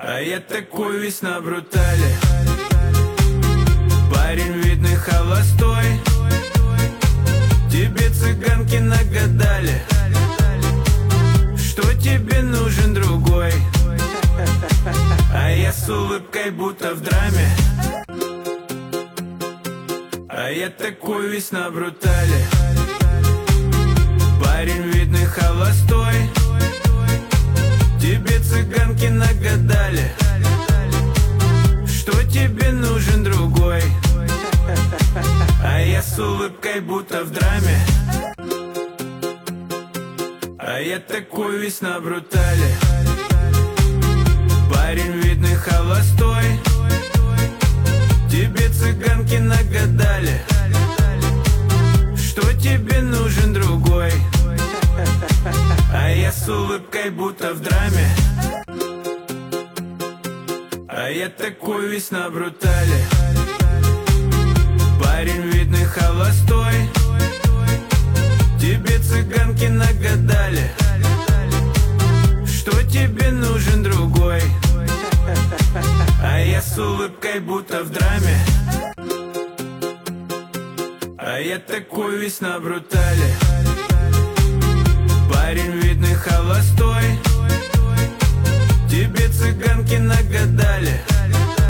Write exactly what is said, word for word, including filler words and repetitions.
А я такой весь на брутале. Парень видный холостой. Тебе цыганки нагадали, что тебе нужен другой. А я с улыбкой будто в драме. А я такой весь на брутале. Парень видный холостой. Тебе цыганки нагадали, что тебе нужен другой. А я с улыбкой будто в драме. А я такой весь на брутале. Парень видный холостой. Тебе цыганки нагадали, что тебе нужен другой. А я с улыбкой будто в драме. А я такой весь на брутале. Парень видный холостой. Тебе цыганки нагадали, что тебе нужен другой. А я с улыбкой будто в драме. А я такой весь на брутале. Парень видный холостой. Тебе цыганки нагадали,